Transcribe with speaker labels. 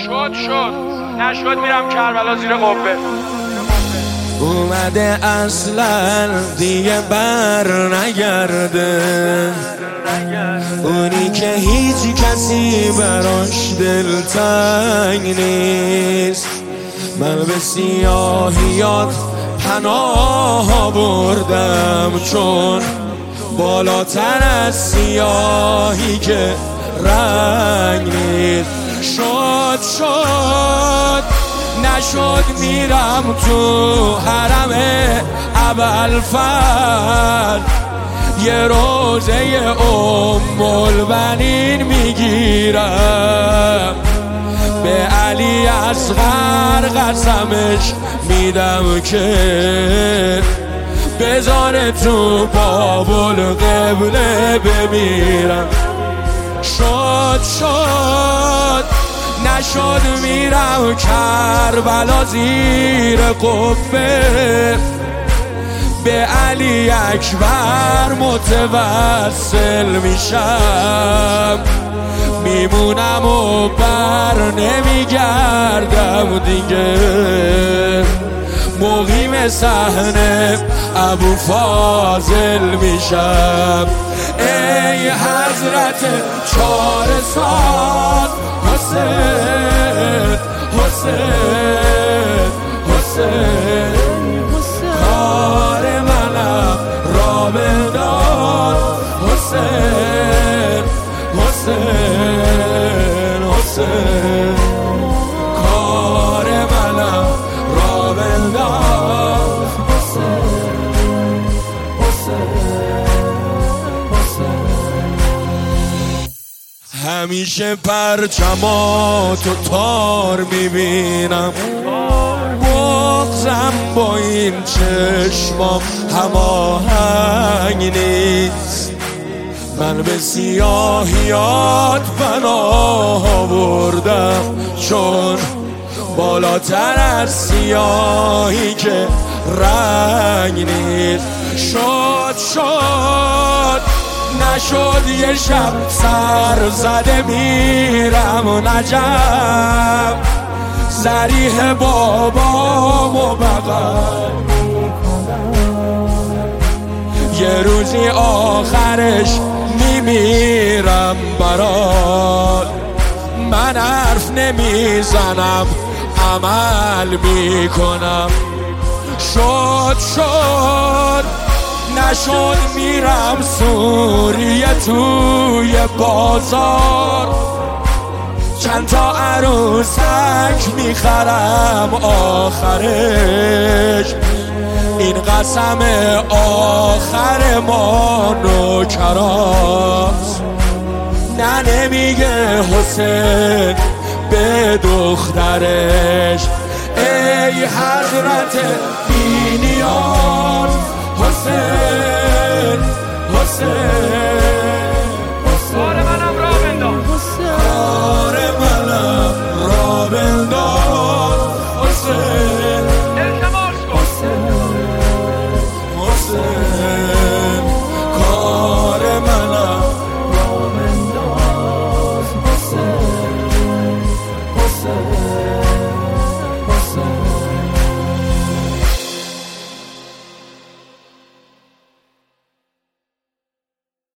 Speaker 1: شد نشد میرم کربلا زیر قبه.
Speaker 2: اومده اصلا دیگه بر نگرده، اونی که هیچ کسی براش دلتنگ نیست. من به سیاهیات پناه بردم، چون بالاتر از سیاهی که رنگ نیست. شد نشد میرم تو حرم ابوالفضل، یه روزه البنین میگیرم، به علی اصغر قسمش میدم که بذاره تو بابل قبله بمیرم. شد نشد میرم کربلا زیر قبه، به علی اکبر متوسل میشم، میمونم و بر نمیگردم دیگه، مقیم صحنه ابوفاضل میشم. ای حضرت چاره ساز حسین حسین حسین، کار منم را بدار حسین حسین حسین، کار منم را بدار حسین حسین. همیشه پرچماتو تار میبینم، بغضم با این چشمام هماهنگ نیست. من به سیاهیات پناه بردم، چون بالاتر از سیاهی که رنگ نیست. شد نشد یه شب سر زده میرم و نجم، ضریح بابامو بغل میکنم، یه روزی آخرش میمیرم برات. من حرف نمیزنم عمل میکنم. شد نشد میرم سوریه توی بازار، چند تا عروسک میخرم آخرش، این قسم آخر ما نوکراست. نه نمیگه حسین به دخترش، ای حضرت بی نیاز حسین حسین